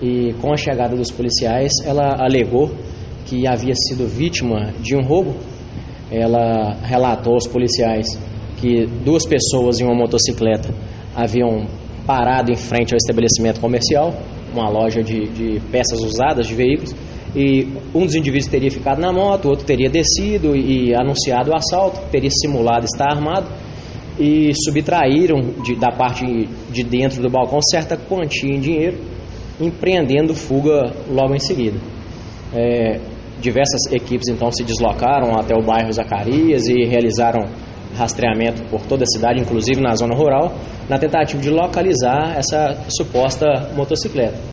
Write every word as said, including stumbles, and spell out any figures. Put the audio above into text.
e com a chegada dos policiais ela alegou que havia sido vítima de um roubo. Ela relatou aos policiais que duas pessoas em uma motocicleta haviam parado em frente ao estabelecimento comercial, uma loja de, de peças usadas de veículos, e um dos indivíduos teria ficado na moto, o outro teria descido e anunciado o assalto, teria simulado estar armado e subtraíram de, da parte de dentro do balcão certa quantia em dinheiro, empreendendo fuga logo em seguida. É, diversas equipes então se deslocaram até o bairro Zacarias e realizaram rastreamento por toda a cidade, inclusive na zona rural, na tentativa de localizar essa suposta motocicleta.